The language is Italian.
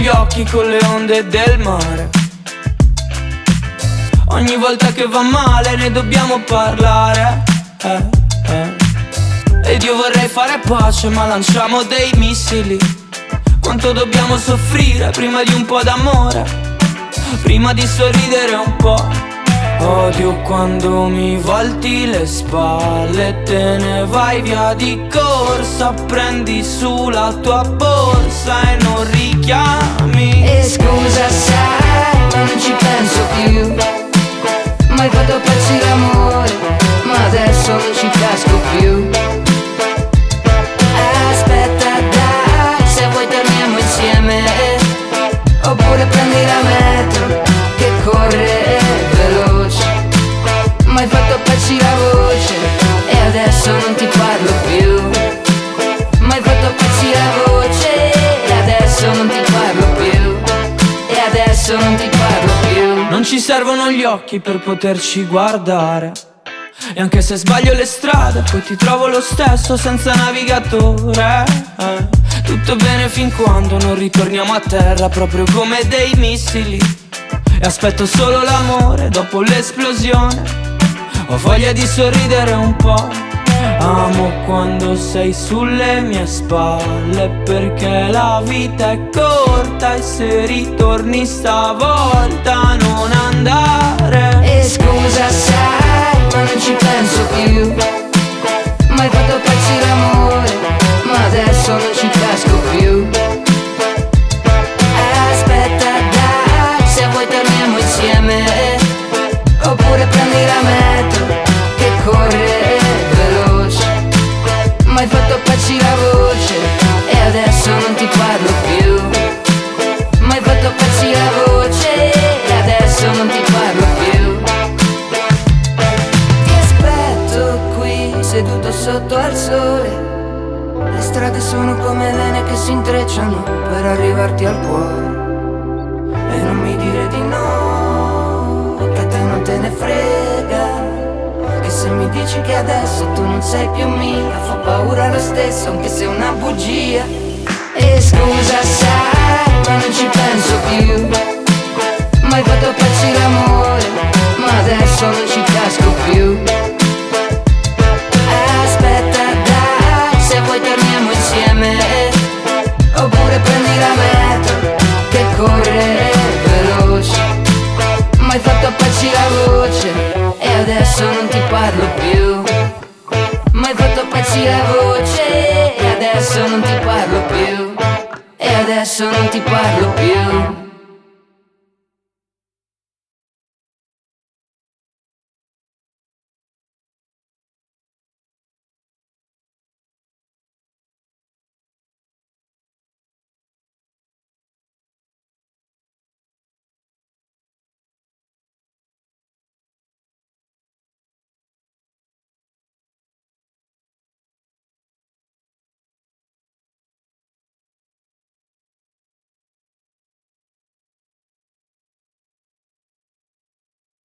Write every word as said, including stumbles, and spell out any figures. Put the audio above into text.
occhi con le onde del mare. Ogni volta che va male ne dobbiamo parlare, eh, eh. Ed io vorrei fare pace ma lanciamo dei missili. Quanto dobbiamo soffrire prima di un po' d'amore, prima di sorridere un po'. Odio quando mi volti le spalle e te ne vai via di corsa. Prendi su la tua borsa e non richiami. E scusa sai, ma non ci penso più. Mai fatto pezzi d'amore, ma adesso non ci casco più. Aspetta dai, se vuoi torniamo insieme, oppure prendi la metro che corre veloce. Mai fatto pezzi la voce e adesso non ti parlo più. Mai fatto pezzi la voce e adesso non ti parlo più. E adesso non ti parlo più. Non ci servono gli occhi per poterci guardare, e anche se sbaglio le strade poi ti trovo lo stesso senza navigatore, eh. Tutto bene fin quando non ritorniamo a terra, proprio come dei missili. E aspetto solo l'amore dopo l'esplosione. Ho voglia di sorridere un po'. Amo quando sei sulle mie spalle, perché la vita è corta e se ritorni stavolta non andare. E scusa sai, ma non ci penso più. Mai fatto pezzi d'amore, ma adesso non ci casco più. Aspetta dai, se vuoi torniamo insieme, oppure prendi la metro che corre veloce. Mai fatto pezzi la voce e adesso non ti parlo più. Mai fatto pezzi la voce e adesso non ti parlo più. Ti aspetto qui seduto sotto al sole. Le strade sono come vene che si intrecciano per arrivarti al cuore. E non mi dire di no, che a te non te ne frega. Che se mi dici che adesso tu non sei più mia, fa paura lo stesso anche se è una bugia. E scusa sai, ma non ci penso più. Mai fatto pezzi d'amore, ma adesso non ci casco più. Aspetta dai, se vuoi torniamo insieme, oppure prendi la metro che corre veloce. Mai fatto pezzi la voce e adesso non ti parlo più. Mai fatto pezzi la voce e adesso non ti parlo più. E adesso non ti parlo più.